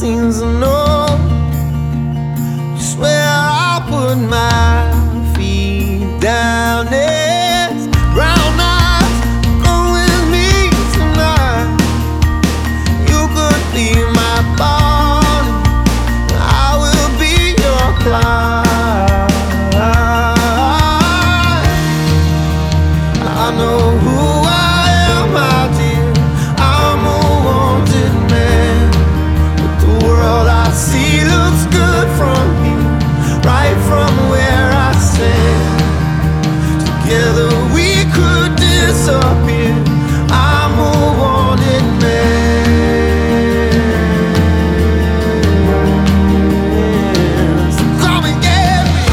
seems to know just where I put my feet down. There's brown eyes, go with me tonight. You could be my pawn, I will be your Clyde. I know who I am, my dear. I'm a wanted man, but the world I see looks good from here, right from where I stand. Together we could disappear. I'm a wanted man. So come and get me.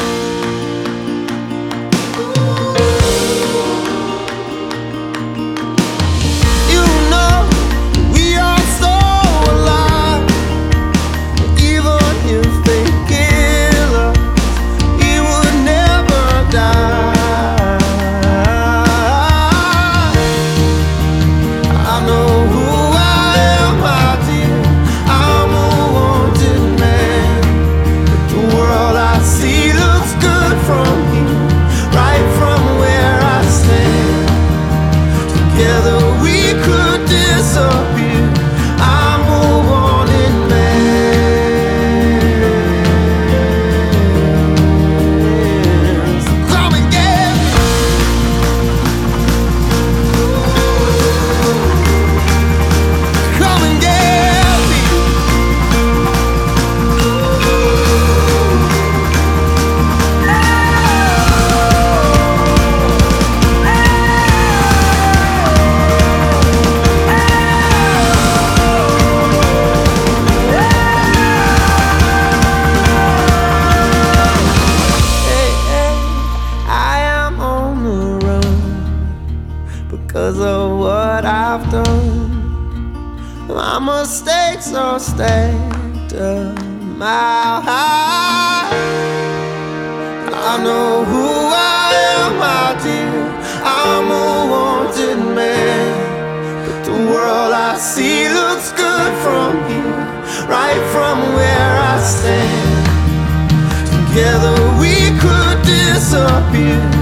You know we are so alive. Even if they kill us, we would never die. I know who I am, my dear. I'm a wanted man, but the world I see looks good from here, right from where I stand. Together we could disappear. I'm a wanted man. So come and get me. Come and get me. Hey, hey, I am on the run because of what I've done. My mistakes are stacked a mile high. I know who I am, my dear. I'm a wanted man, but the world I see looks good from here, right from where I stand. Together we could disappear.